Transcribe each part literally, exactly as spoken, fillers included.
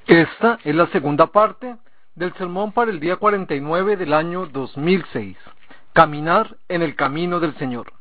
Esta es la segunda parte del sermón para el día cuarenta y nueve del año dos mil seis. Caminar en el camino del Señor.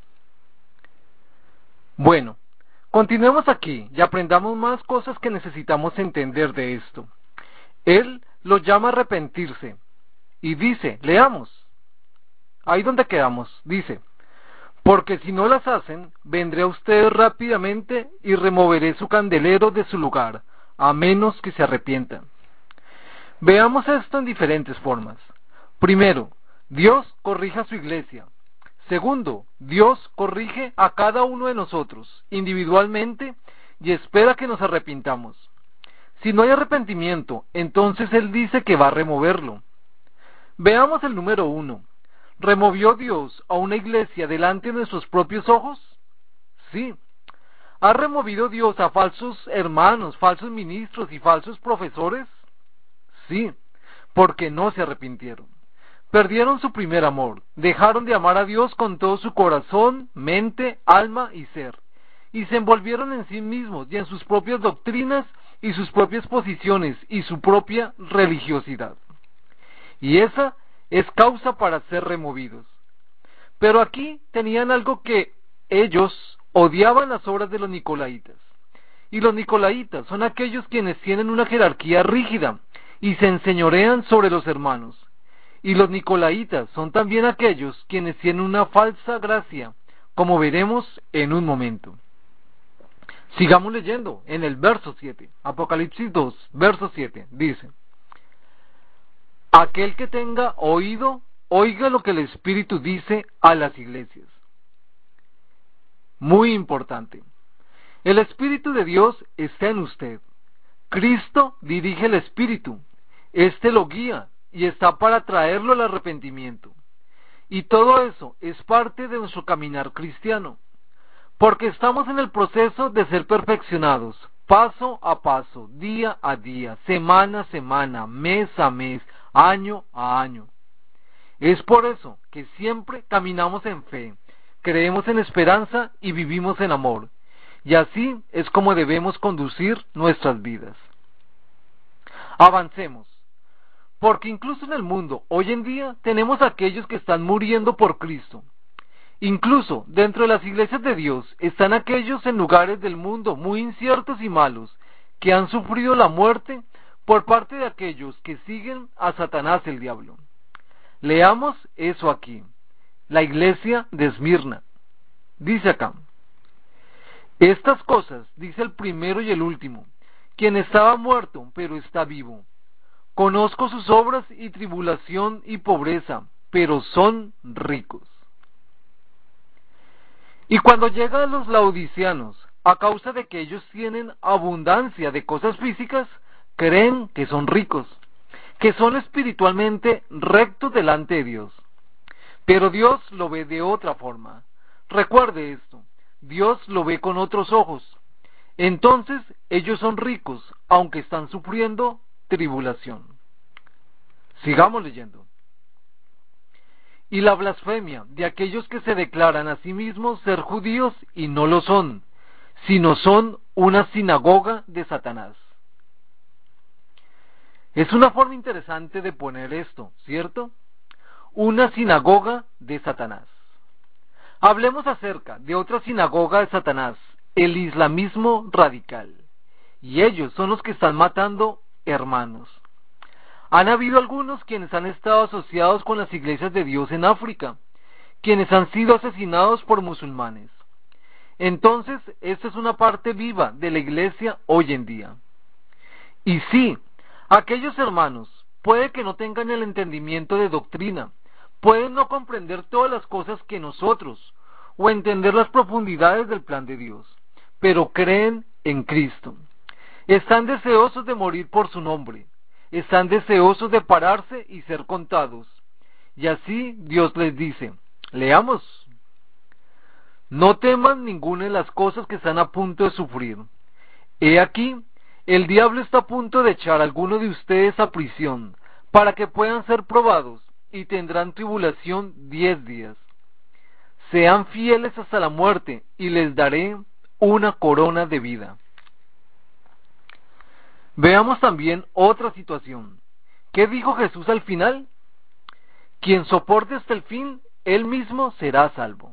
Bueno, continuemos aquí y aprendamos más cosas que necesitamos entender de esto. Él lo llama a arrepentirse y dice, leamos, ahí donde quedamos, dice, porque si no las hacen, vendré a ustedes rápidamente y removeré su candelero de su lugar, a menos que se arrepientan. Veamos esto en diferentes formas. Primero, Dios corrige a su iglesia. Segundo, Dios corrige a cada uno de nosotros, individualmente, y espera que nos arrepintamos. Si no hay arrepentimiento, entonces Él dice que va a removerlo. Veamos el número uno. ¿Removió Dios a una iglesia delante de nuestros propios ojos? Sí. ¿Ha removido Dios a falsos hermanos, falsos ministros y falsos profesores? Sí, porque no se arrepintieron. Perdieron su primer amor, dejaron de amar a Dios con todo su corazón, mente, alma y ser, y se envolvieron en sí mismos y en sus propias doctrinas y sus propias posiciones y su propia religiosidad. Y esa es causa para ser removidos. Pero aquí tenían algo que ellos odiaban las obras de los nicolaitas. Y los nicolaitas son aquellos quienes tienen una jerarquía rígida y se enseñorean sobre los hermanos. Y los nicolaitas son también aquellos quienes tienen una falsa gracia, como veremos en un momento. Sigamos leyendo en el verso siete, Apocalipsis dos, verso siete, dice, aquel que tenga oído, oiga lo que el Espíritu dice a las iglesias. Muy importante. El Espíritu de Dios está en usted. Cristo dirige el Espíritu. Este lo guía y está para traerlo al arrepentimiento. Y todo eso es parte de nuestro caminar cristiano. Porque estamos en el proceso de ser perfeccionados, paso a paso, día a día, semana a semana, mes a mes, año a año. Es por eso que siempre caminamos en fe, creemos en esperanza y vivimos en amor. Y así es como debemos conducir nuestras vidas. Avancemos, porque incluso en el mundo, hoy en día, tenemos aquellos que están muriendo por Cristo. Incluso dentro de las iglesias de Dios están aquellos en lugares del mundo muy inciertos y malos, que han sufrido la muerte por parte de aquellos que siguen a Satanás el diablo. Leamos eso aquí. La iglesia de Esmirna. Dice acá, estas cosas dice el primero y el último, quien estaba muerto, pero está vivo. Conozco sus obras y tribulación y pobreza, pero son ricos. Y cuando llegan los laodiceanos, a causa de que ellos tienen abundancia de cosas físicas, creen que son ricos, que son espiritualmente rectos delante de Dios. Pero Dios lo ve de otra forma. Recuerde esto, Dios lo ve con otros ojos. Entonces ellos son ricos, aunque están sufriendo tribulación. Sigamos leyendo. Y la blasfemia de aquellos que se declaran a sí mismos ser judíos y no lo son, sino son una sinagoga de Satanás. Es una forma interesante de poner esto, ¿cierto? Una sinagoga de Satanás. Hablemos acerca de otra sinagoga de Satanás, el islamismo radical. Y ellos son los que están matando hermanos. Han habido algunos quienes han estado asociados con las iglesias de Dios en África, quienes han sido asesinados por musulmanes. Entonces, esta es una parte viva de la iglesia hoy en día. Y sí, aquellos hermanos puede que no tengan el entendimiento de doctrina, pueden no comprender todas las cosas que nosotros, o entender las profundidades del plan de Dios, pero creen en Cristo. Están deseosos de morir por su nombre, están deseosos de pararse y ser contados. Y así Dios les dice, leamos, no teman ninguna de las cosas que están a punto de sufrir. He aquí, el diablo está a punto de echar a alguno de ustedes a prisión, para que puedan ser probados, y tendrán tribulación diez días. Sean fieles hasta la muerte, y les daré una corona de vida. Veamos también otra situación. ¿Qué dijo Jesús al final? Quien soporte hasta el fin, él mismo será salvo.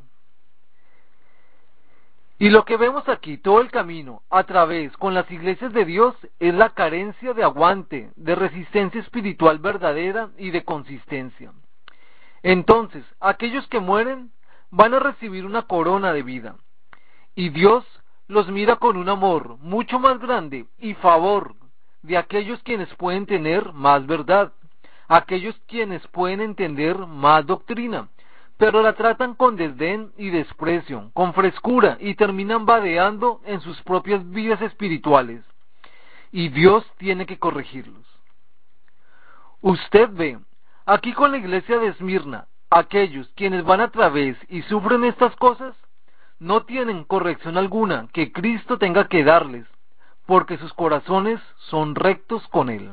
Y lo que vemos aquí, todo el camino, a través, con las iglesias de Dios, es la carencia de aguante, de resistencia espiritual verdadera y de consistencia. Entonces, aquellos que mueren van a recibir una corona de vida. Y Dios los mira con un amor mucho más grande y favor de aquellos quienes pueden tener más verdad, aquellos quienes pueden entender más doctrina, pero la tratan con desdén y desprecio, con frescura y terminan vadeando en sus propias vidas espirituales. Y Dios tiene que corregirlos. Usted ve, aquí con la iglesia de Esmirna, aquellos quienes van a través y sufren estas cosas, no tienen corrección alguna que Cristo tenga que darles, porque sus corazones son rectos con Él.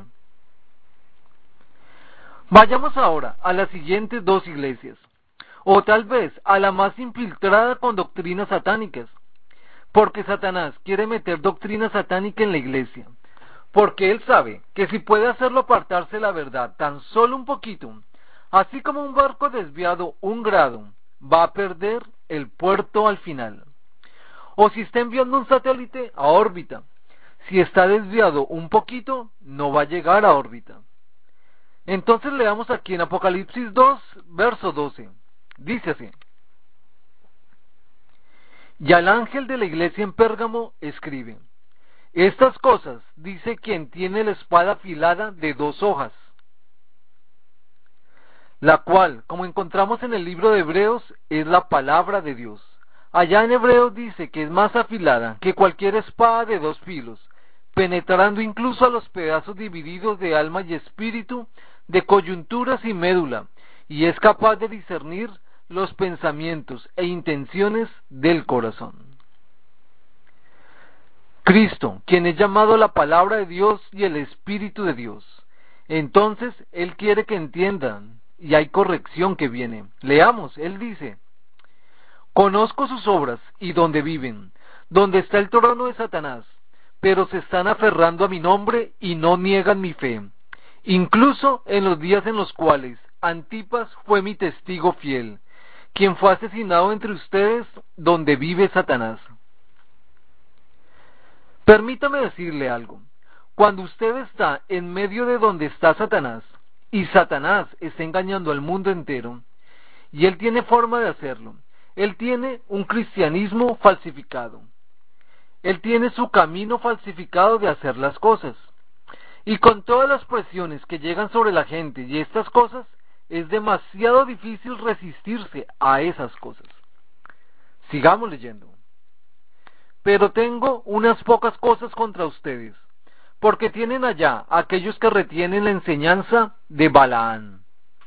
Vayamos ahora a las siguientes dos iglesias, o tal vez a la más infiltrada con doctrinas satánicas, porque Satanás quiere meter doctrina satánica en la iglesia, porque él sabe que si puede hacerlo apartarse la verdad tan solo un poquito, así como un barco desviado un grado, va a perder el puerto al final. O si está enviando un satélite a órbita, si está desviado un poquito, no va a llegar a órbita. Entonces leamos aquí en Apocalipsis dos, verso doce. Dice así: Y al ángel de la iglesia en Pérgamo escribe: Estas cosas dice quien tiene la espada afilada de dos hojas, la cual, como encontramos en el libro de Hebreos, es la palabra de Dios. Allá en Hebreos dice que es más afilada que cualquier espada de dos filos, penetrando incluso a los pedazos divididos de alma y espíritu, de coyunturas y médula, y es capaz de discernir los pensamientos e intenciones del corazón. Cristo, quien es llamado la palabra de Dios y el Espíritu de Dios. Entonces, Él quiere que entiendan, y hay corrección que viene. Leamos, Él dice: Conozco sus obras y donde viven, donde está el trono de Satanás, pero se están aferrando a mi nombre y no niegan mi fe, incluso en los días en los cuales Antipas fue mi testigo fiel, quien fue asesinado entre ustedes donde vive Satanás. Permítame decirle algo. Cuando usted está en medio de donde está Satanás, y Satanás está engañando al mundo entero, y él tiene forma de hacerlo, él tiene un cristianismo falsificado, él tiene su camino falsificado de hacer las cosas, y con todas las presiones que llegan sobre la gente y estas cosas, es demasiado difícil resistirse a esas cosas. Sigamos leyendo. Pero tengo unas pocas cosas contra ustedes, porque tienen allá aquellos que retienen la enseñanza de Balaán.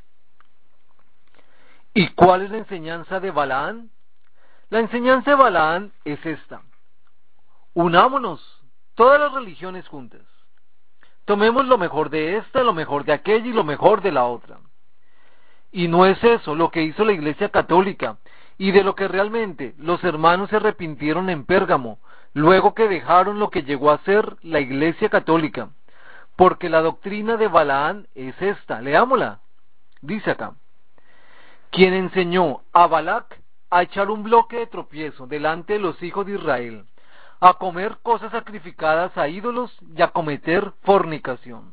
¿Y cuál es la enseñanza de Balaán? La enseñanza de Balaán es esta: unámonos, todas las religiones juntas. Tomemos lo mejor de esta, lo mejor de aquella y lo mejor de la otra. Y no es eso lo que hizo la Iglesia Católica, y de lo que realmente los hermanos se arrepintieron en Pérgamo, luego que dejaron lo que llegó a ser la Iglesia Católica, porque la doctrina de Balaán es esta, leámosla, dice acá: quien enseñó a Balac a echar un bloque de tropiezo delante de los hijos de Israel, a comer cosas sacrificadas a ídolos y a cometer fornicación,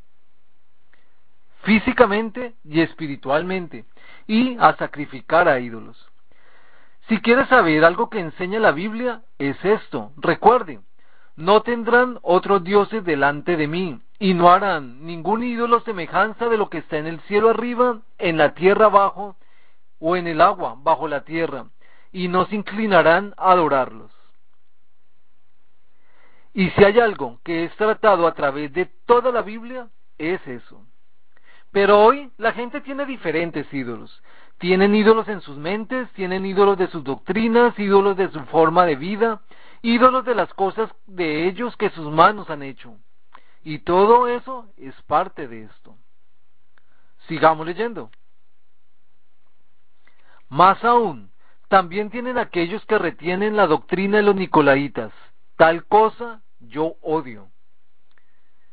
físicamente y espiritualmente, y a sacrificar a ídolos. Si quieres saber algo que enseña la Biblia, es esto. Recuerde, no tendrán otros dioses delante de mí, y no harán ningún ídolo semejanza de lo que está en el cielo arriba, en la tierra abajo, o en el agua bajo la tierra, y no se inclinarán a adorarlos. Y si hay algo que es tratado a través de toda la Biblia, es eso. Pero hoy la gente tiene diferentes ídolos. Tienen ídolos en sus mentes, tienen ídolos de sus doctrinas, ídolos de su forma de vida, ídolos de las cosas de ellos que sus manos han hecho. Y todo eso es parte de esto. Sigamos leyendo. Más aún, también tienen aquellos que retienen la doctrina de los nicolaitas. Tal cosa yo odio.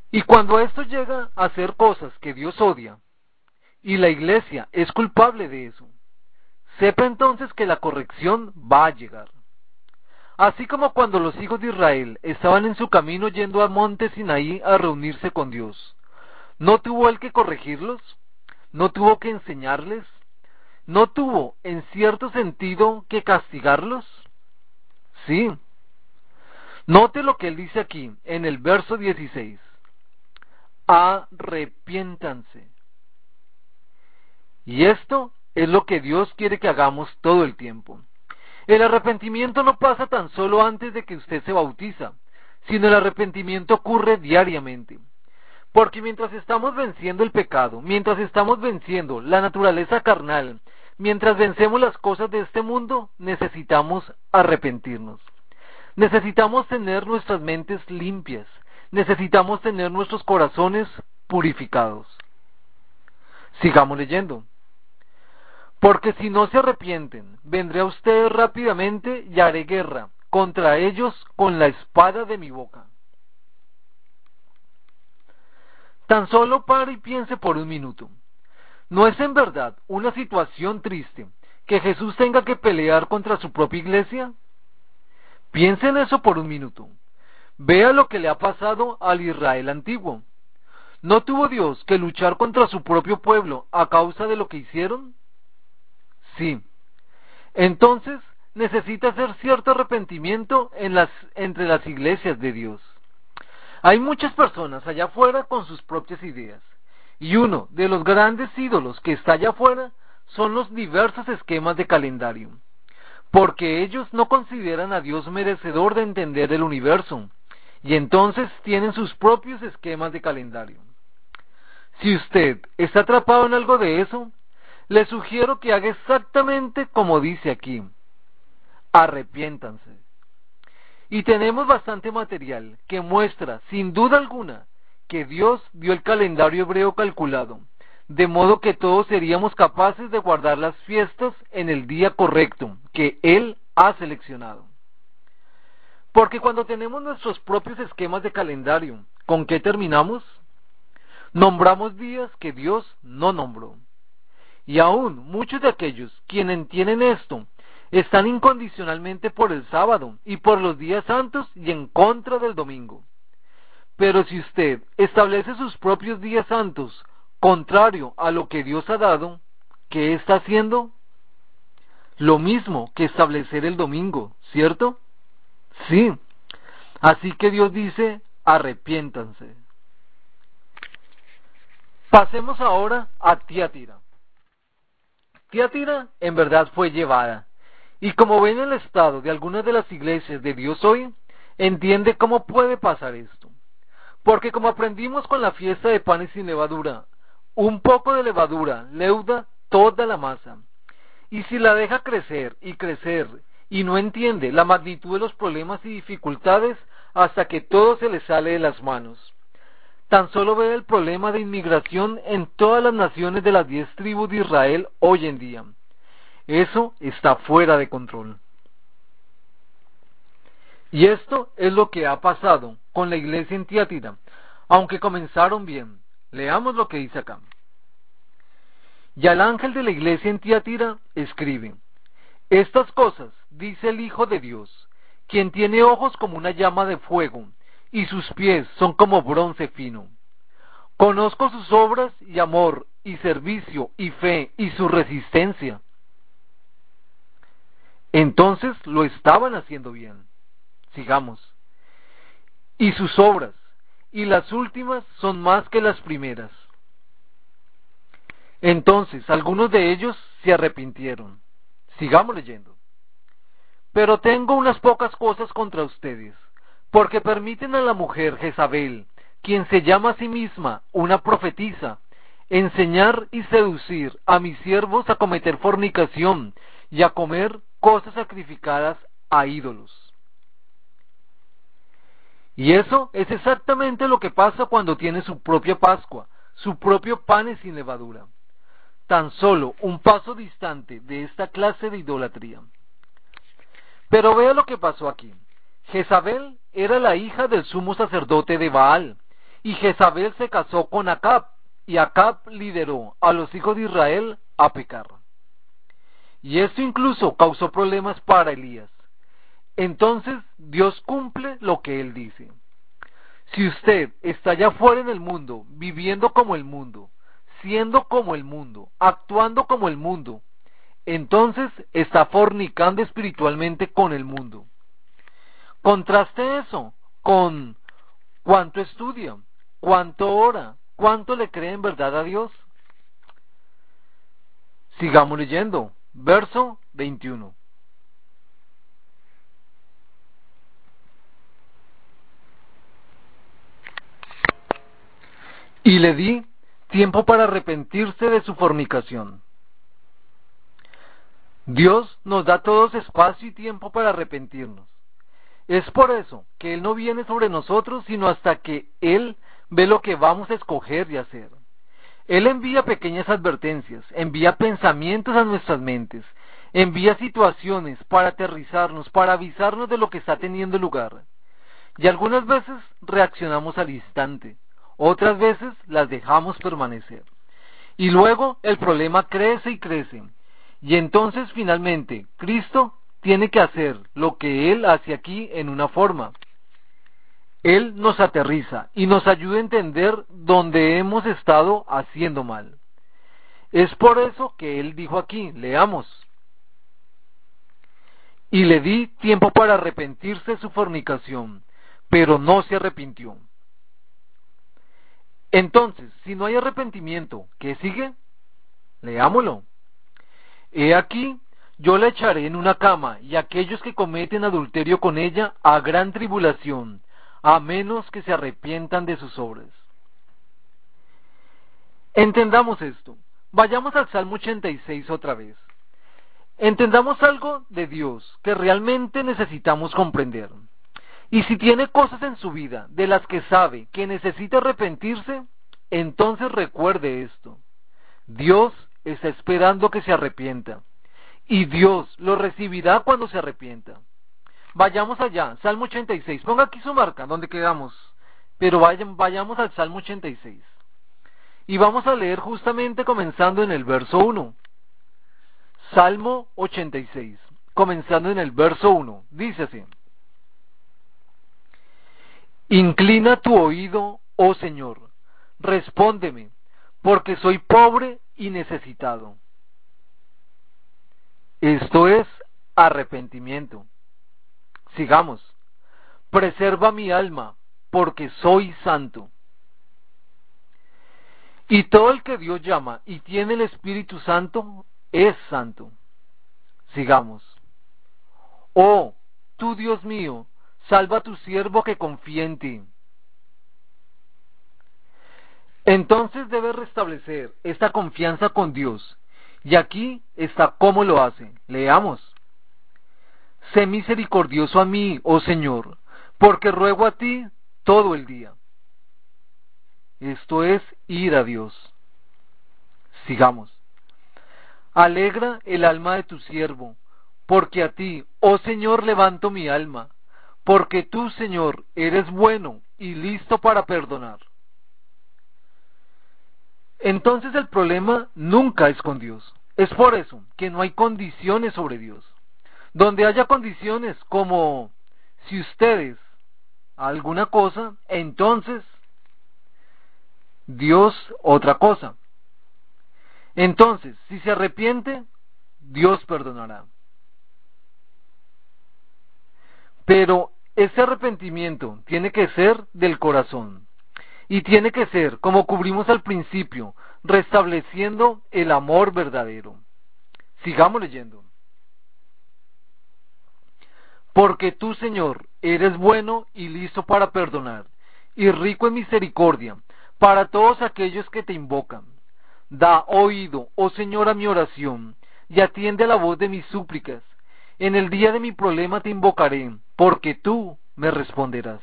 Y cuando esto llega a hacer cosas que Dios odia, y la iglesia es culpable de eso, sepa entonces que la corrección va a llegar. Así como cuando los hijos de Israel estaban en su camino yendo al monte Sinaí a reunirse con Dios, ¿no tuvo él que corregirlos? ¿No tuvo que enseñarles? ¿No tuvo, en cierto sentido, que castigarlos? Sí. Note lo que él dice aquí, en el verso dieciséis. Arrepiéntanse. Y esto es lo que Dios quiere que hagamos todo el tiempo. El arrepentimiento no pasa tan solo antes de que usted se bautiza, sino el arrepentimiento ocurre diariamente. Porque mientras estamos venciendo el pecado, mientras estamos venciendo la naturaleza carnal, mientras vencemos las cosas de este mundo, necesitamos arrepentirnos. Necesitamos tener nuestras mentes limpias, necesitamos tener nuestros corazones purificados. Sigamos leyendo. Porque si no se arrepienten, vendré a ustedes rápidamente y haré guerra contra ellos con la espada de mi boca. Tan solo pare y piense por un minuto. ¿No es en verdad una situación triste que Jesús tenga que pelear contra su propia iglesia? Piense en eso por un minuto. Vea lo que le ha pasado al Israel antiguo. ¿No tuvo Dios que luchar contra su propio pueblo a causa de lo que hicieron? Sí. Entonces necesita hacer cierto arrepentimiento en las, entre las iglesias de Dios. Hay muchas personas allá afuera con sus propias ideas, y uno de los grandes ídolos que está allá afuera son los diversos esquemas de calendario, porque ellos no consideran a Dios merecedor de entender el universo, y entonces tienen sus propios esquemas de calendario. Si usted está atrapado en algo de eso, le sugiero que haga exactamente como dice aquí. Arrepiéntanse. Y tenemos bastante material que muestra, sin duda alguna, que Dios dio el calendario hebreo calculado, de modo que todos seríamos capaces de guardar las fiestas en el día correcto que Él ha seleccionado. Porque cuando tenemos nuestros propios esquemas de calendario, ¿con qué terminamos? Nombramos días que Dios no nombró. Y aún muchos de aquellos quienes entienden esto están incondicionalmente por el sábado y por los días santos y en contra del domingo. Pero si usted establece sus propios días santos contrario a lo que Dios ha dado, ¿qué está haciendo? Lo mismo que establecer el domingo, ¿cierto? Sí. Así que Dios dice, arrepiéntanse. Pasemos ahora a Tiatira. Tiatira en verdad fue llevada, y como ven el estado de algunas de las iglesias de Dios hoy, entiende cómo puede pasar esto. Porque como aprendimos con la fiesta de panes sin levadura, un poco de levadura leuda toda la masa, y si la deja crecer y crecer, y no entiende la magnitud de los problemas y dificultades hasta que todo se le sale de las manos. Tan solo ve el problema de inmigración en todas las naciones de las diez tribus de Israel hoy en día. Eso está fuera de control. Y esto es lo que ha pasado con la iglesia en Tiatira, aunque comenzaron bien. Leamos lo que dice acá. Y al ángel de la iglesia en Tiatira escribe: Estas cosas dice el Hijo de Dios, quien tiene ojos como una llama de fuego, y sus pies son como bronce fino. Conozco sus obras y amor, y servicio, y fe, y su resistencia. Entonces lo estaban haciendo bien. Sigamos. Y sus obras, y las últimas son más que las primeras. Entonces algunos de ellos se arrepintieron. Sigamos leyendo. Pero tengo unas pocas cosas contra ustedes, porque permiten a la mujer Jezabel, quien se llama a sí misma una profetisa, enseñar y seducir a mis siervos a cometer fornicación y a comer cosas sacrificadas a ídolos. Y eso es exactamente lo que pasa cuando tiene su propia Pascua, su propio pan sin levadura. Tan solo un paso distante de esta clase de idolatría. Pero vea lo que pasó aquí. Jezabel era la hija del sumo sacerdote de Baal, y Jezabel se casó con Acab, y Acab lideró a los hijos de Israel a pecar. Y esto incluso causó problemas para Elías. Entonces Dios cumple lo que Él dice. Si usted está allá afuera en el mundo, viviendo como el mundo, siendo como el mundo, actuando como el mundo, entonces está fornicando espiritualmente con el mundo. Contraste eso con cuánto estudia, cuánto ora, cuánto le cree en verdad a Dios. Sigamos leyendo. Verso veintiuno. Y le di tiempo para arrepentirse de su fornicación. Dios nos da a todos espacio y tiempo para arrepentirnos. Es por eso que Él no viene sobre nosotros sino hasta que Él ve lo que vamos a escoger y hacer. Él envía pequeñas advertencias, envía pensamientos a nuestras mentes, envía situaciones para aterrizarnos, para avisarnos de lo que está teniendo lugar. Y algunas veces reaccionamos al instante, otras veces las dejamos permanecer. Y luego el problema crece y crece. Y entonces finalmente Cristo tiene que hacer lo que Él hace aquí en una forma. Él nos aterriza y nos ayuda a entender dónde hemos estado haciendo mal. Es por eso que Él dijo aquí, leamos. Y le di tiempo para arrepentirse de su fornicación, pero no se arrepintió. Entonces, si no hay arrepentimiento, ¿qué sigue? Leámoslo. He aquí, yo la echaré en una cama, y aquellos que cometen adulterio con ella a gran tribulación, a menos que se arrepientan de sus obras. Entendamos esto. Vayamos al Salmo ochenta y seis otra vez. Entendamos algo de Dios que realmente necesitamos comprender. Y si tiene cosas en su vida de las que sabe que necesita arrepentirse, entonces recuerde esto. Dios está esperando que se arrepienta. Y Dios lo recibirá cuando se arrepienta. Vayamos allá, Salmo ochenta y seis. Ponga aquí su marca, donde quedamos. Pero vayan, vayamos al Salmo ochenta y seis. Y vamos a leer justamente comenzando en el verso uno. Salmo ochenta y seis, comenzando en el verso uno. Dice así. Inclina tu oído, oh Señor, respóndeme, porque soy pobre y necesitado. Esto es arrepentimiento. Sigamos. Preserva mi alma, porque soy santo. Y todo el que Dios llama y tiene el Espíritu Santo es santo. Sigamos. Oh, tú Dios mío, salva a tu siervo que confía en ti. Entonces debe restablecer esta confianza con Dios. Y aquí está cómo lo hace. Leamos. Sé misericordioso a mí, oh Señor, porque ruego a ti todo el día. Esto es ir a Dios. Sigamos. Alegra el alma de tu siervo, porque a ti, oh Señor, levanto mi alma, porque tú, Señor, eres bueno y listo para perdonar. Entonces el problema nunca es con Dios. Es por eso que no hay condiciones sobre Dios. Donde haya condiciones como si ustedes alguna cosa, entonces Dios otra cosa. Entonces, si se arrepiente, Dios perdonará. Pero ese arrepentimiento tiene que ser del corazón. Y tiene que ser, como cubrimos al principio, restableciendo el amor verdadero. Sigamos leyendo. Porque tú, Señor, eres bueno y listo para perdonar, y rico en misericordia, para todos aquellos que te invocan. Da oído, oh Señor, a mi oración, y atiende a la voz de mis súplicas. En el día de mi problema te invocaré, porque tú me responderás.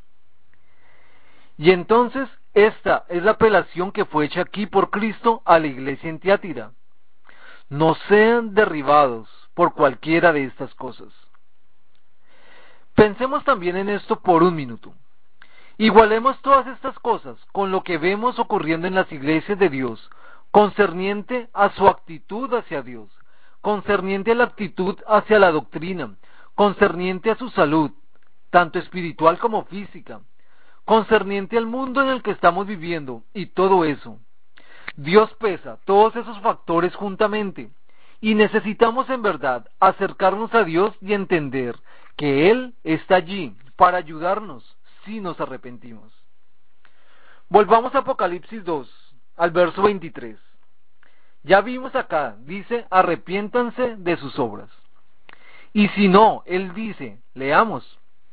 Y entonces, esta es la apelación que fue hecha aquí por Cristo a la iglesia en Tiatira. No sean derribados por cualquiera de estas cosas. Pensemos también en esto por un minuto. Igualemos todas estas cosas con lo que vemos ocurriendo en las iglesias de Dios, concerniente a su actitud hacia Dios, concerniente a la actitud hacia la doctrina, concerniente a su salud, tanto espiritual como física, concerniente al mundo en el que estamos viviendo, y todo eso. Dios pesa todos esos factores juntamente, y necesitamos en verdad acercarnos a Dios y entender que Él está allí para ayudarnos si nos arrepentimos. Volvamos a Apocalipsis dos, al verso veintitrés. Ya vimos acá, dice, arrepiéntanse de sus obras. Y si no, Él dice, leamos,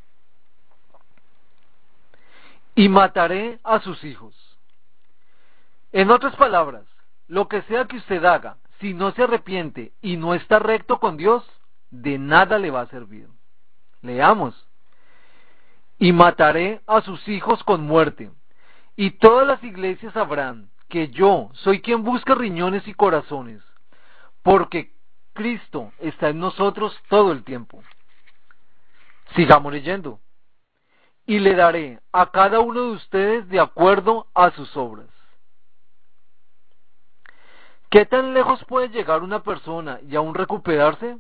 y mataré a sus hijos. En otras palabras, lo que sea que usted haga, si no se arrepiente y no está recto con Dios, de nada le va a servir. Leamos, y mataré a sus hijos con muerte, y todas las iglesias sabrán que yo soy quien busca riñones y corazones, porque Cristo está en nosotros todo el tiempo. Sigamos leyendo. Y le daré a cada uno de ustedes de acuerdo a sus obras. ¿Qué tan lejos puede llegar una persona y aún recuperarse?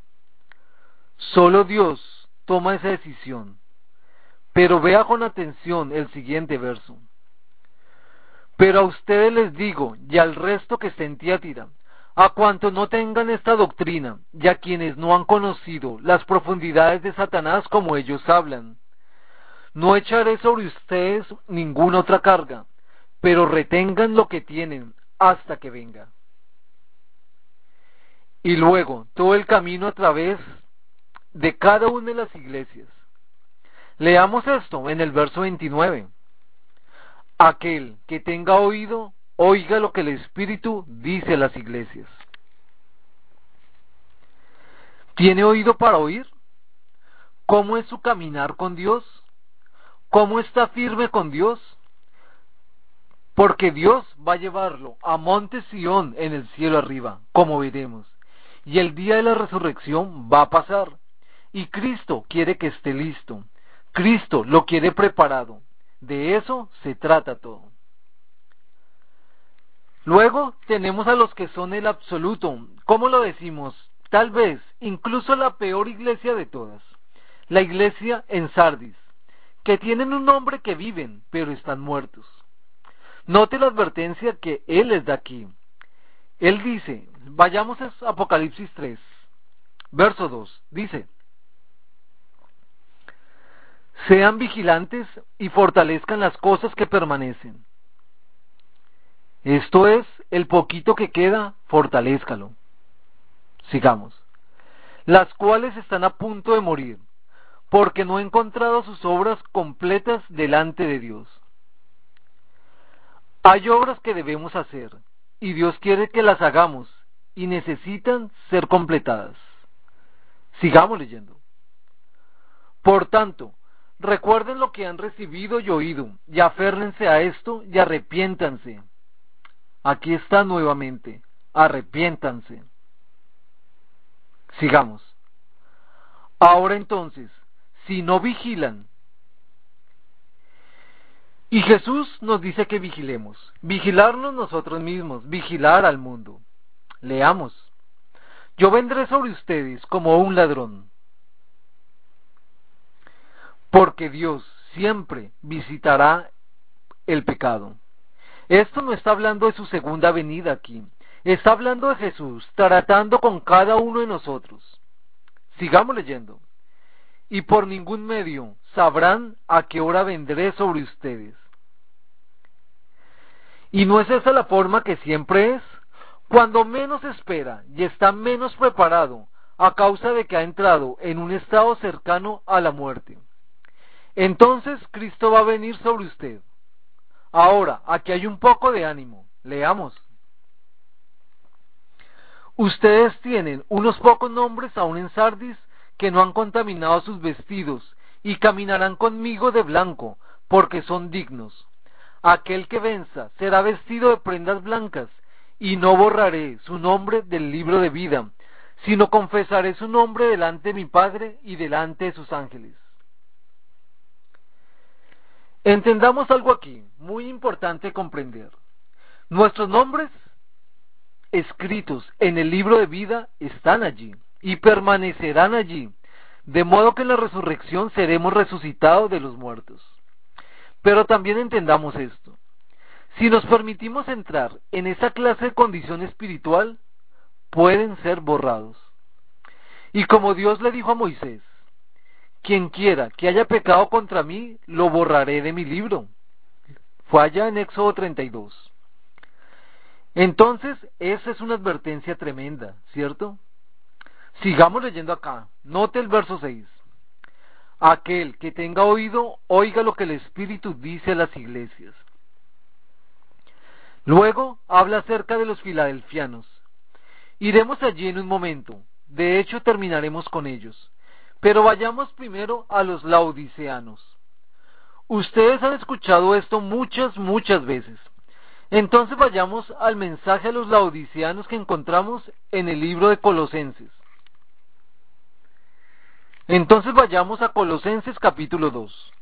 Solo Dios toma esa decisión. Pero vea con atención el siguiente verso. Pero a ustedes les digo, y al resto que está en Tiatira, a cuantos no tengan esta doctrina, y a quienes no han conocido las profundidades de Satanás como ellos hablan, no echaré sobre ustedes ninguna otra carga, pero retengan lo que tienen hasta que venga. Y luego todo el camino a través de cada una de las iglesias. Leamos esto en el verso veintinueve. Aquel que tenga oído, oiga lo que el Espíritu dice a las iglesias. ¿Tiene oído para oír? ¿Cómo es su caminar con Dios? ¿Cómo está firme con Dios? Porque Dios va a llevarlo a Monte Sión en el cielo arriba, como veremos. Y el día de la resurrección va a pasar. Y Cristo quiere que esté listo. Cristo lo quiere preparado. De eso se trata todo. Luego tenemos a los que son el absoluto. ¿Cómo lo decimos? Tal vez incluso la peor iglesia de todas. La iglesia en Sardis, que tienen un nombre que viven, pero están muertos. Note la advertencia que Él les da aquí. Él dice, vayamos a Apocalipsis tres, verso dos, dice, sean vigilantes y fortalezcan las cosas que permanecen. Esto es, el poquito que queda, fortalézcalo. Sigamos. Las cuales están a punto de morir, porque no he encontrado sus obras completas delante de Dios. Hay obras que debemos hacer, y Dios quiere que las hagamos, y necesitan ser completadas. Sigamos leyendo. Por tanto, recuerden lo que han recibido y oído, y aférrense a esto, y arrepiéntanse. Aquí está nuevamente, arrepiéntanse. Sigamos. Ahora entonces, si no vigilan, y Jesús nos dice que vigilemos, vigilarnos nosotros mismos, vigilar al mundo. Leamos. Yo vendré sobre ustedes como un ladrón, porque Dios siempre visitará el pecado. Esto no está hablando de su segunda venida aquí, está hablando de Jesús tratando con cada uno de nosotros. Sigamos leyendo. Y por ningún medio sabrán a qué hora vendré sobre ustedes. ¿Y no es esa la forma que siempre es? Cuando menos espera y está menos preparado a causa de que ha entrado en un estado cercano a la muerte. Entonces Cristo va a venir sobre usted. Ahora, aquí hay un poco de ánimo. Leamos. Ustedes tienen unos pocos nombres aún en Sardis que no han contaminado sus vestidos y caminarán conmigo de blanco, porque son dignos. Aquel que venza será vestido de prendas blancas, y no borraré su nombre del libro de vida, sino confesaré su nombre delante de mi Padre y delante de sus ángeles. Entendamos algo aquí, muy importante comprender. Nuestros nombres escritos en el libro de vida están allí y permanecerán allí, de modo que en la resurrección seremos resucitados de los muertos. Pero también entendamos esto. Si nos permitimos entrar en esa clase de condición espiritual, pueden ser borrados. Y como Dios le dijo a Moisés, quien quiera que haya pecado contra mí, lo borraré de mi libro. Fue allá en Éxodo treinta y dos. Entonces, esa es una advertencia tremenda, ¿cierto? Sigamos leyendo acá. Note el verso seis. Aquel que tenga oído, oiga lo que el Espíritu dice a las iglesias. Luego habla acerca de los filadelfianos. Iremos allí en un momento. De hecho, terminaremos con ellos. Pero vayamos primero a los laodiceanos. Ustedes han escuchado esto muchas, muchas veces. Entonces vayamos al mensaje a los laodiceanos que encontramos en el libro de Colosenses. Entonces vayamos a Colosenses capítulo dos.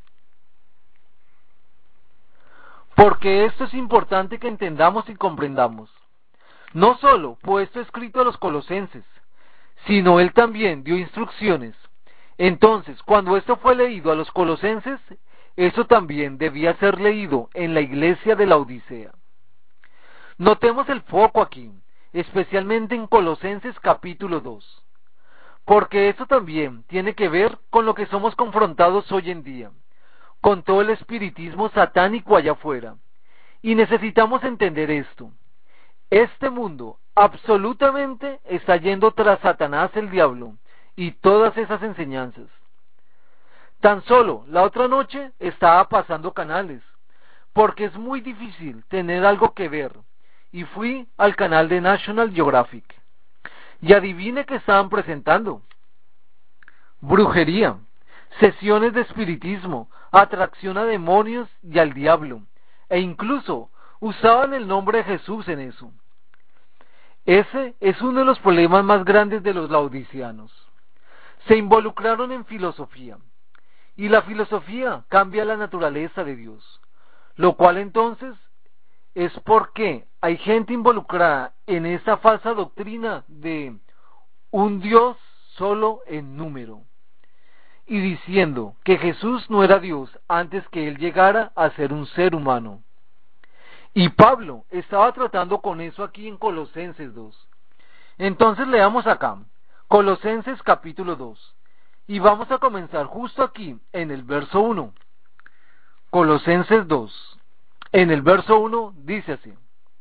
Porque esto es importante que entendamos y comprendamos. No solo fue esto escrito a los colosenses, sino él también dio instrucciones. Entonces, cuando esto fue leído a los colosenses, eso también debía ser leído en la iglesia de la Odisea. Notemos el foco aquí, especialmente en Colosenses capítulo dos, porque eso también tiene que ver con lo que somos confrontados hoy en día, con todo el espiritismo satánico allá afuera. Y necesitamos entender esto. Este mundo absolutamente está yendo tras Satanás el diablo y todas esas enseñanzas. Tan solo la otra noche estaba pasando canales, porque es muy difícil tener algo que ver, y fui al canal de National Geographic. Y adivine qué estaban presentando. Brujería, sesiones de espiritismo, atracción a demonios y al diablo, e incluso usaban el nombre de Jesús en eso. Ese es uno de los problemas más grandes de los laodiceanos. Se involucraron en filosofía, y la filosofía cambia la naturaleza de Dios, lo cual entonces es porque hay gente involucrada en esa falsa doctrina de un Dios solo en número, y diciendo que Jesús no era Dios antes que Él llegara a ser un ser humano. Y Pablo estaba tratando con eso aquí en Colosenses dos. Entonces leamos acá, Colosenses capítulo dos, y vamos a comenzar justo aquí en el verso uno. Colosenses dos, en el verso uno dice así: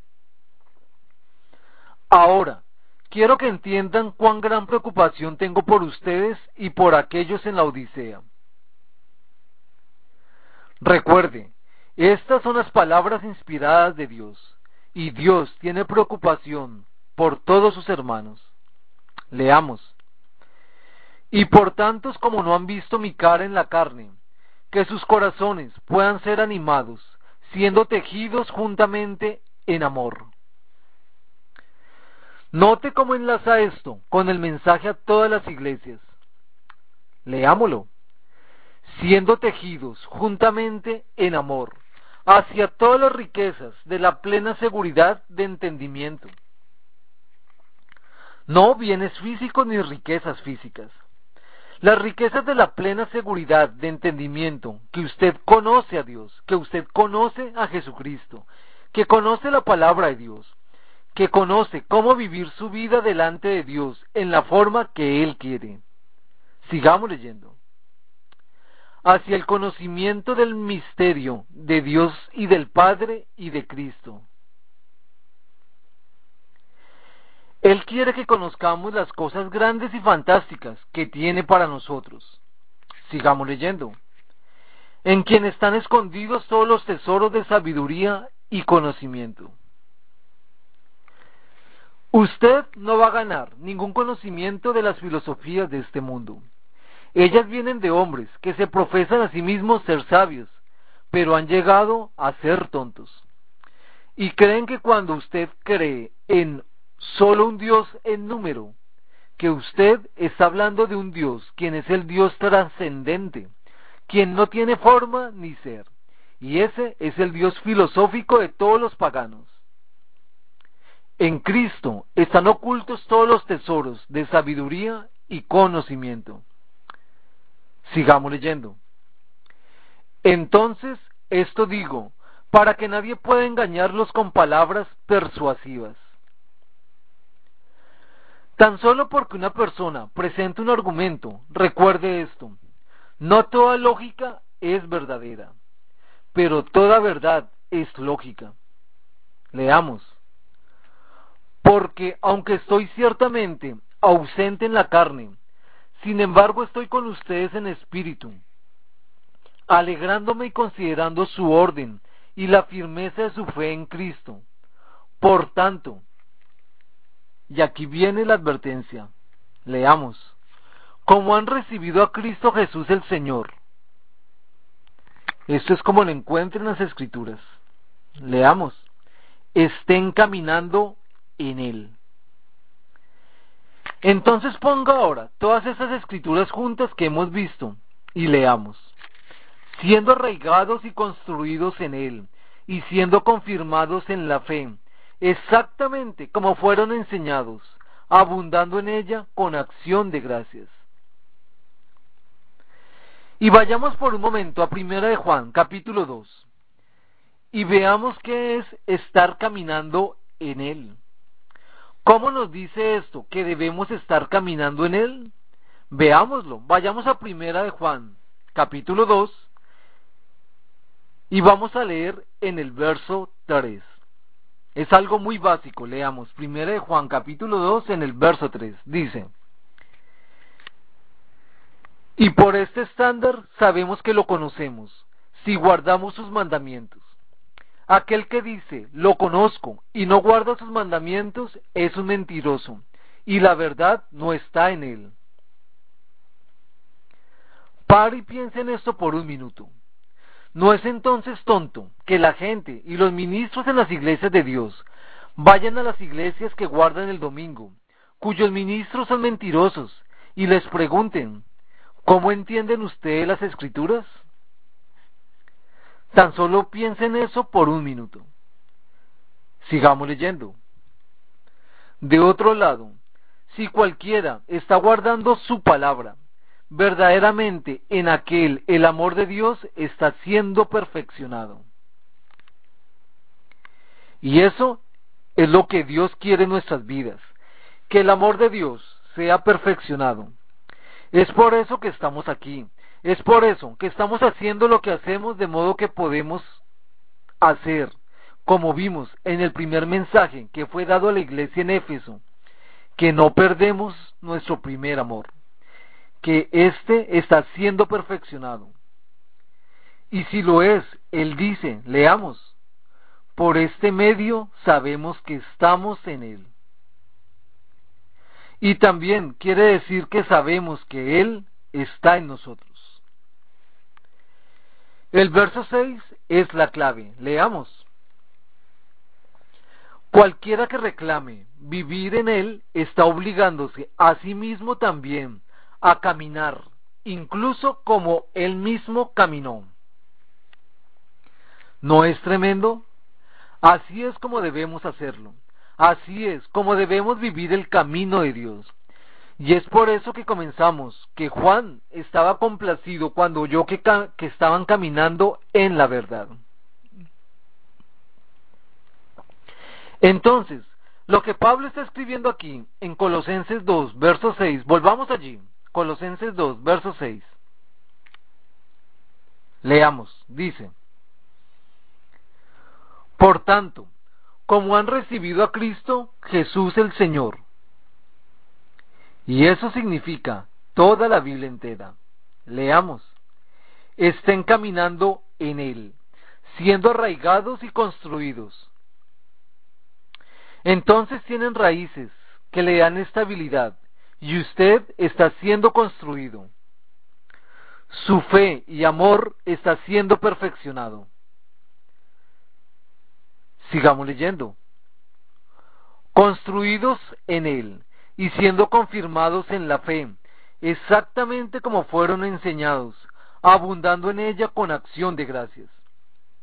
Ahora, quiero que entiendan cuán gran preocupación tengo por ustedes y por aquellos en la Odisea. Recuerde, estas son las palabras inspiradas de Dios, y Dios tiene preocupación por todos sus hermanos. Leamos. Y por tantos como no han visto mi cara en la carne, que sus corazones puedan ser animados, siendo tejidos juntamente en amor. Note cómo enlaza esto con el mensaje a todas las iglesias. Leámoslo. Siendo tejidos juntamente en amor, hacia todas las riquezas de la plena seguridad de entendimiento. No bienes físicos ni riquezas físicas. Las riquezas de la plena seguridad de entendimiento, que usted conoce a Dios, que usted conoce a Jesucristo, que conoce la palabra de Dios, que conoce cómo vivir su vida delante de Dios en la forma que Él quiere. Sigamos leyendo. Hacia el conocimiento del misterio de Dios y del Padre y de Cristo. Él quiere que conozcamos las cosas grandes y fantásticas que tiene para nosotros. Sigamos leyendo. En quien están escondidos todos los tesoros de sabiduría y conocimiento. Usted no va a ganar ningún conocimiento de las filosofías de este mundo. Ellas vienen de hombres que se profesan a sí mismos ser sabios, pero han llegado a ser tontos. Y creen que cuando usted cree en solo un Dios en número, que usted está hablando de un Dios, quien es el Dios trascendente, quien no tiene forma ni ser, y ese es el Dios filosófico de todos los paganos. En Cristo están ocultos todos los tesoros de sabiduría y conocimiento. Sigamos leyendo. Entonces, esto digo, para que nadie pueda engañarlos con palabras persuasivas. Tan solo porque una persona presenta un argumento, recuerde esto, no toda lógica es verdadera, pero toda verdad es lógica. Leamos. Porque aunque estoy ciertamente ausente en la carne, sin embargo estoy con ustedes en espíritu, alegrándome y considerando su orden y la firmeza de su fe en Cristo. Por tanto, y aquí viene la advertencia, leamos, como han recibido a Cristo Jesús el Señor. Esto es como lo encuentran en las Escrituras. Leamos, estén caminando en Él. Entonces ponga ahora todas esas Escrituras juntas que hemos visto y leamos. Siendo arraigados y construidos en Él, y siendo confirmados en la fe, exactamente como fueron enseñados, abundando en ella con acción de gracias. Y vayamos por un momento a Primera de Juan, capítulo dos, y veamos qué es estar caminando en Él. ¿Cómo nos dice esto? ¿Que debemos estar caminando en Él? Veámoslo. Vayamos a Primera de Juan, capítulo dos, y vamos a leer en el verso tres. Es algo muy básico, leamos. Primera de Juan, capítulo dos, en el verso tres. Dice, y por este estándar sabemos que lo conocemos, si guardamos sus mandamientos. Aquel que dice, lo conozco, y no guarda sus mandamientos, es un mentiroso, y la verdad no está en él. Pare y piense en esto por un minuto. ¿No es entonces tonto que la gente y los ministros en las iglesias de Dios vayan a las iglesias que guardan el domingo, cuyos ministros son mentirosos, y les pregunten, ¿cómo entienden ustedes las Escrituras? Tan solo piensen eso por un minuto. Sigamos leyendo. De otro lado, si cualquiera está guardando su palabra, verdaderamente en aquel el amor de Dios está siendo perfeccionado. Y eso es lo que Dios quiere en nuestras vidas, que el amor de Dios sea perfeccionado. Es por eso que estamos aquí, es por eso que estamos haciendo lo que hacemos de modo que podemos hacer, como vimos en el primer mensaje que fue dado a la iglesia en Éfeso, que no perdemos nuestro primer amor, que éste está siendo perfeccionado. Y si lo es, Él dice, leamos, por este medio sabemos que estamos en Él. Y también quiere decir que sabemos que Él está en nosotros. El verso seis es la clave. Leamos. Cualquiera que reclame vivir en Él está obligándose a sí mismo también a caminar, incluso como Él mismo caminó. ¿No es tremendo? Así es como debemos hacerlo. Así es como debemos vivir el camino de Dios. Y es por eso que comenzamos, que Juan estaba complacido cuando oyó que, ca que estaban caminando en la verdad. Entonces, lo que Pablo está escribiendo aquí en Colosenses dos, verso seis, volvamos allí, Colosenses dos, verso seis. Leamos, dice, por tanto, como han recibido a Cristo Jesús el Señor, y eso significa toda la Biblia entera. Leamos. Estén caminando en Él, siendo arraigados y construidos. Entonces tienen raíces que le dan estabilidad, y usted está siendo construido. Su fe y amor está siendo perfeccionado. Sigamos leyendo. Construidos en Él, y siendo confirmados en la fe, exactamente como fueron enseñados, abundando en ella con acción de gracias.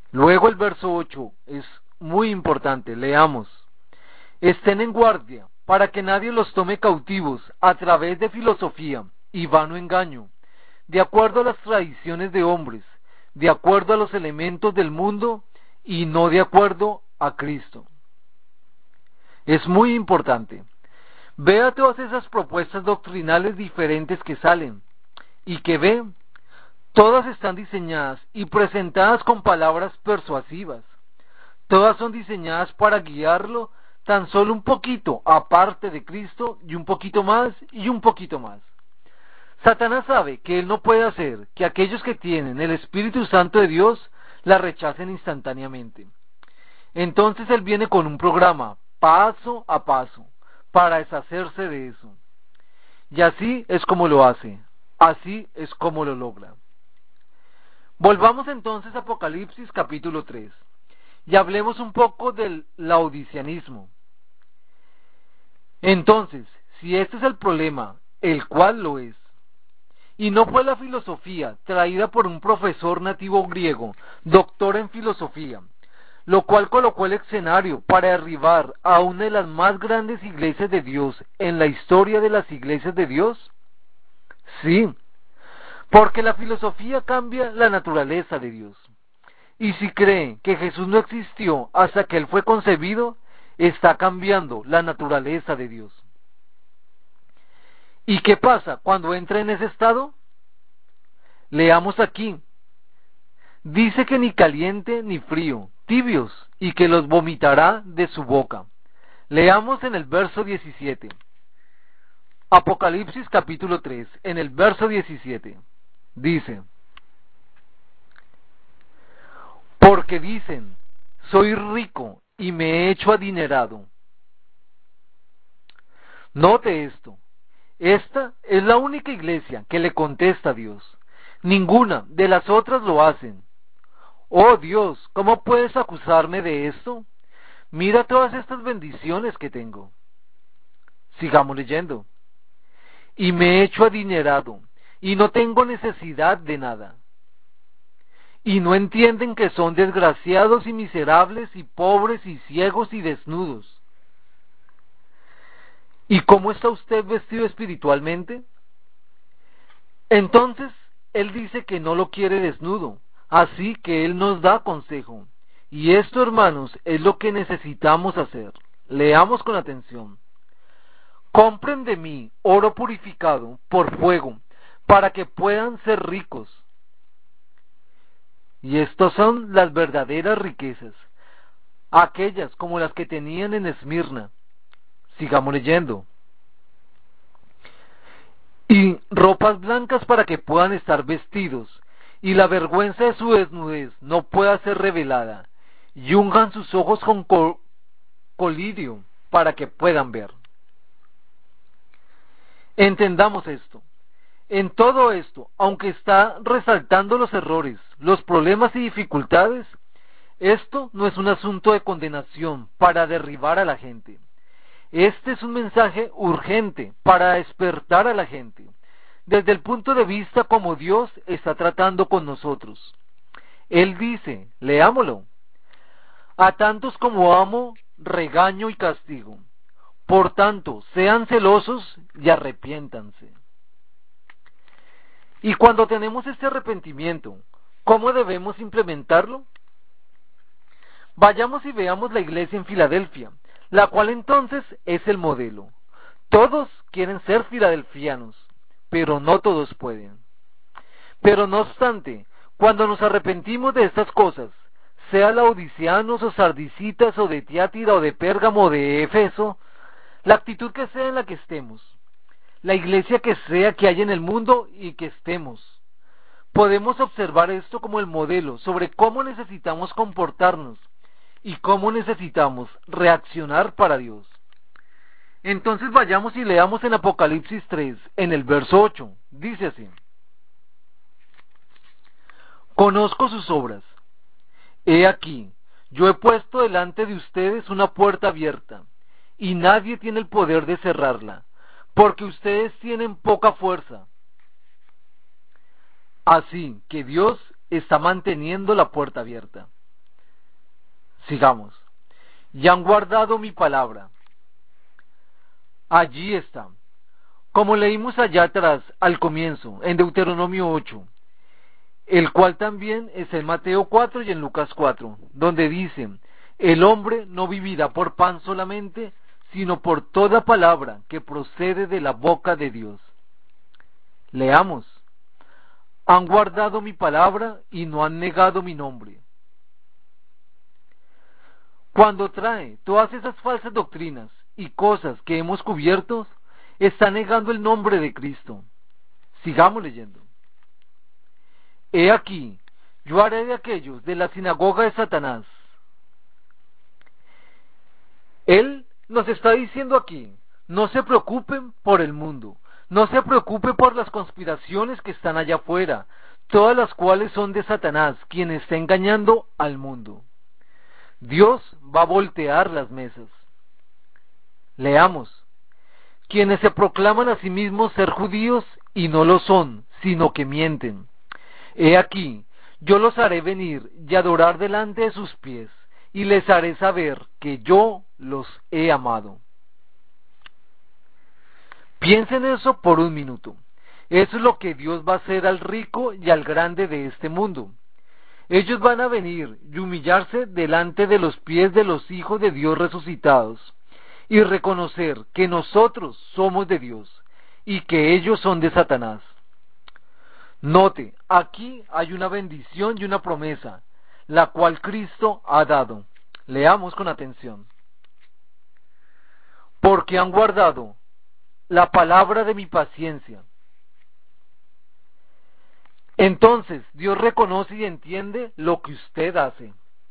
Luego el verso ocho es muy importante, leamos. Estén en guardia, para que nadie los tome cautivos a través de filosofía y vano engaño, de acuerdo a las tradiciones de hombres, de acuerdo a los elementos del mundo y no de acuerdo a Cristo. Es muy importante. Vea todas esas propuestas doctrinales diferentes que salen y que ve, todas están diseñadas y presentadas con palabras persuasivas. Todas son diseñadas para guiarlo tan solo un poquito aparte de Cristo y un poquito más y un poquito más. Satanás sabe que él no puede hacer que aquellos que tienen el Espíritu Santo de Dios la rechacen instantáneamente. Entonces él viene con un programa paso a paso para deshacerse de eso. Y así es como lo hace, así es como lo logra. Volvamos entonces a Apocalipsis capítulo tres y hablemos un poco del laodiceanismo. Entonces, si este es el problema, el cual lo es, y no fue la filosofía traída por un profesor nativo griego, doctor en filosofía, lo cual colocó el escenario para derribar a una de las más grandes iglesias de Dios en la historia de las iglesias de Dios? Sí, porque la filosofía cambia la naturaleza de Dios. Y si cree que Jesús no existió hasta que Él fue concebido, está cambiando la naturaleza de Dios. ¿Y qué pasa cuando entra en ese estado? Leamos aquí. Dice que ni caliente ni frío, tibios, y que los vomitará de su boca. Leamos en el verso diecisiete. Apocalipsis capítulo tres, en el verso diecisiete. Dice: porque dicen, soy rico y me he hecho adinerado. Note esto. Esta es la única iglesia que le contesta a Dios. Ninguna de las otras lo hacen. Oh Dios, ¿cómo puedes acusarme de esto? Mira todas estas bendiciones que tengo. Sigamos leyendo. Y me he hecho adinerado, y no tengo necesidad de nada. Y no entienden que son desgraciados y miserables y pobres y ciegos y desnudos. ¿Y cómo está usted vestido espiritualmente? Entonces, él dice que no lo quiere desnudo, así que él nos da consejo. Y esto, hermanos, es lo que necesitamos hacer. Leamos con atención. Compren de mí oro purificado por fuego, para que puedan ser ricos. Y estas son las verdaderas riquezas, aquellas como las que tenían en Esmirna. Sigamos leyendo. Y ropas blancas para que puedan estar vestidos, y la vergüenza de su desnudez no pueda ser revelada, y unjan sus ojos con col colirio para que puedan ver. Entendamos esto. En todo esto, aunque está resaltando los errores, los problemas y dificultades, esto no es un asunto de condenación para derribar a la gente. Este es un mensaje urgente para despertar a la gente, desde el punto de vista como Dios está tratando con nosotros. Él dice, leámoslo, a tantos como amo, regaño y castigo. Por tanto, sean celosos y arrepiéntanse. Y cuando tenemos este arrepentimiento, ¿cómo debemos implementarlo? Vayamos y veamos la iglesia en Filadelfia, la cual entonces es el modelo. Todos quieren ser filadelfianos, pero no todos pueden. Pero no obstante, cuando nos arrepentimos de estas cosas, sea laodiceanos o sardicitas o de Tiátira o de Pérgamo o de Efeso, la actitud que sea en la que estemos, la iglesia que sea que hay en el mundo y que estemos, podemos observar esto como el modelo sobre cómo necesitamos comportarnos y cómo necesitamos reaccionar para Dios. Entonces vayamos y leamos en Apocalipsis tres, en el verso ocho, dice así: conozco sus obras. He aquí, yo he puesto delante de ustedes una puerta abierta, y nadie tiene el poder de cerrarla, porque ustedes tienen poca fuerza. Así que Dios está manteniendo la puerta abierta. Sigamos. Y han guardado mi palabra. Allí está. Como leímos allá atrás, al comienzo, en Deuteronomio ocho, el cual también es en Mateo cuatro y en Lucas cuatro, donde dice, el hombre no vivirá por pan solamente, sino por toda palabra que procede de la boca de Dios. Leamos. Han guardado mi palabra y no han negado mi nombre. Cuando trae todas esas falsas doctrinas y cosas que hemos cubierto, está negando el nombre de Cristo. Sigamos leyendo. He aquí, yo haré de aquellos de la sinagoga de Satanás. Él nos está diciendo aquí, no se preocupen por el mundo, no se preocupe por las conspiraciones que están allá afuera, todas las cuales son de Satanás, quien está engañando al mundo. Dios va a voltear las mesas. Leamos. Quienes se proclaman a sí mismos ser judíos y no lo son, sino que mienten. He aquí, yo los haré venir y adorar delante de sus pies, y les haré saber que yo los he amado. Piensen eso por un minuto. Eso es lo que Dios va a hacer al rico y al grande de este mundo. Ellos van a venir y humillarse delante de los pies de los hijos de Dios resucitados y reconocer que nosotros somos de Dios y que ellos son de Satanás. Note, aquí hay una bendición y una promesa, la cual Cristo ha dado. Leamos con atención. Porque han guardado la palabra de mi paciencia. Entonces Dios reconoce y entiende lo que usted hace.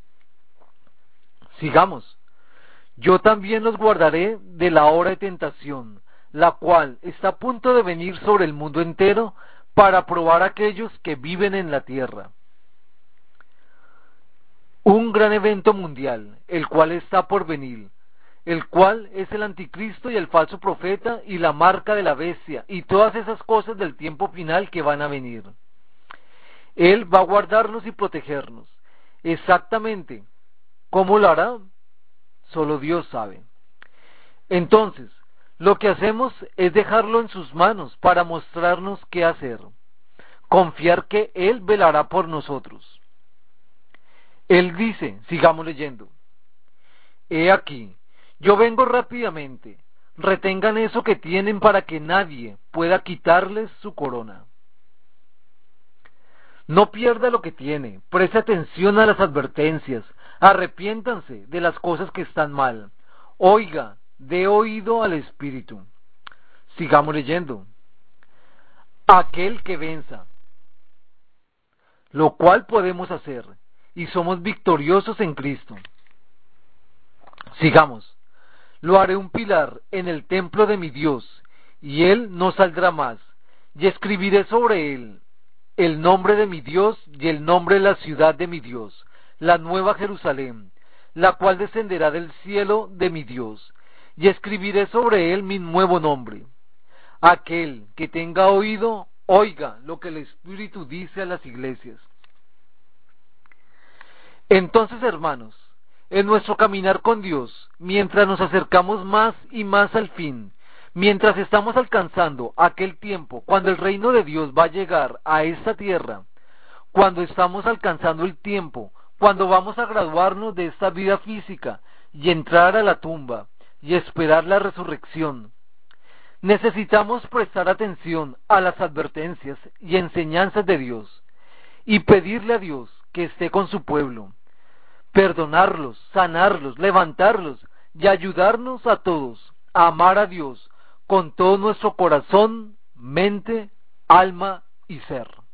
Sigamos. Yo también los guardaré de la hora de tentación, la cual está a punto de venir sobre el mundo entero para probar a aquellos que viven en la tierra. Un gran evento mundial, el cual está por venir, el cual es el anticristo y el falso profeta y la marca de la bestia y todas esas cosas del tiempo final que van a venir. Él va a guardarnos y protegernos. Exactamente cómo lo hará, solo Dios sabe. Entonces, lo que hacemos es dejarlo en sus manos para mostrarnos qué hacer. Confiar que Él velará por nosotros. Él dice, sigamos leyendo. He aquí, yo vengo rápidamente. Retengan eso que tienen para que nadie pueda quitarles su corona. No pierda lo que tiene, preste atención a las advertencias, arrepiéntanse de las cosas que están mal, oiga, dé oído al Espíritu. Sigamos leyendo. Aquel que venza, lo cual podemos hacer, y somos victoriosos en Cristo. Sigamos. Lo haré un pilar en el templo de mi Dios, y él no saldrá más, y escribiré sobre él el nombre de mi Dios y el nombre de la ciudad de mi Dios, la nueva Jerusalén, la cual descenderá del cielo de mi Dios, y escribiré sobre él mi nuevo nombre. Aquel que tenga oído, oiga lo que el Espíritu dice a las iglesias. Entonces, hermanos, en nuestro caminar con Dios, mientras nos acercamos más y más al fin, mientras estamos alcanzando aquel tiempo cuando el reino de Dios va a llegar a esta tierra, cuando estamos alcanzando el tiempo, cuando vamos a graduarnos de esta vida física y entrar a la tumba y esperar la resurrección, necesitamos prestar atención a las advertencias y enseñanzas de Dios y pedirle a Dios que esté con su pueblo, perdonarlos, sanarlos, levantarlos y ayudarnos a todos a amar a Dios con todo nuestro corazón, mente, alma y ser.